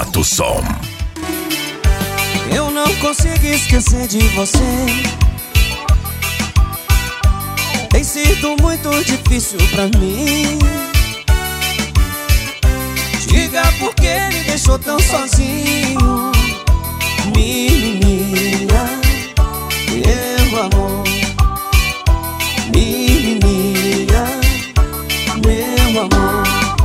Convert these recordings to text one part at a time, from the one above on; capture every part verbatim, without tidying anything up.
Renato Som. Eu não consigo esquecer de você. Tem sido muito difícil pra mim. Diga por que me deixou tão sozinho. Menininha, meu amor. Menininha, meu amor.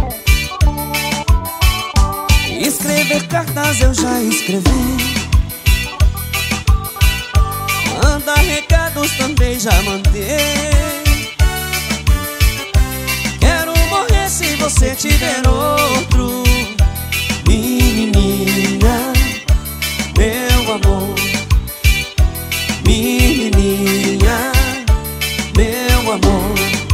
Escrever cartas eu já escrevi. Mandar recados também já mandei. Quero morrer se você tiver outro. Menininha, meu amor. Menininha, meu amor.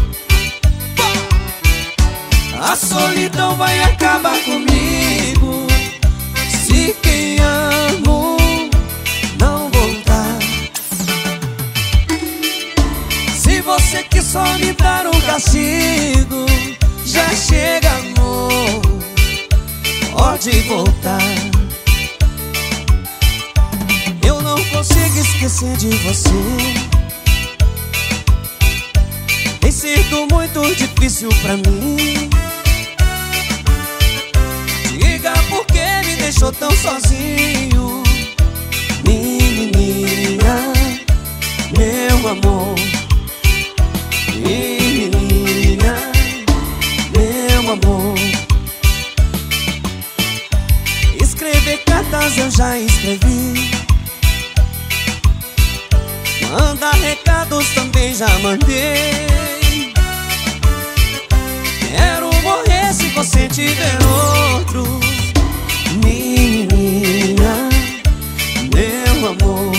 A solidão vai acabar comigo se quem amo não voltar. Se você quis só me dar um castigo, já chega, amor, pode voltar. Eu não consigo esquecer de você. Tem sido muito difícil pra mim. Diga por que me deixou tão sozinho. Menininha, meu amor. Menininha, meu amor. Escrever cartas eu já escrevi. Mandar recados também já mandei. Quero morrer se você tiver outro. Menininha, meu amor.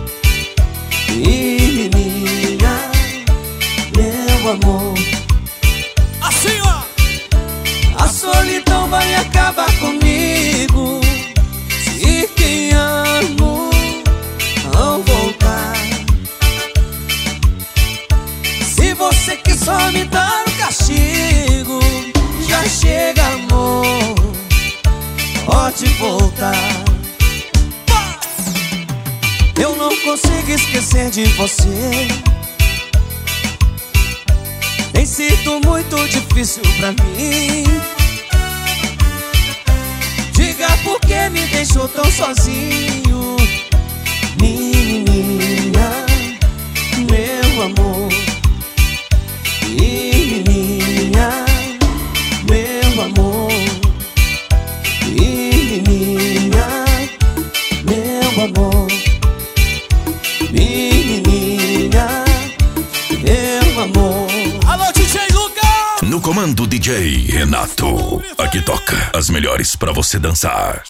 Menininha, meu amor. Assim, ó. A solidão vai acabar comigo se quem amo não voltar. Se você quis só me dar um castigo, já chega, amor, pode voltar. Eu não consigo esquecer de você. Tem sido muito difícil pra mim. Diga por que me deixou tão sozinho. Menininha, meu amor. Menininha, meu amor. Menininha, meu amor. Menininha, meu amor. Alô, D J Lucas! No comando D J Renato. Aqui toca as melhores pra você dançar.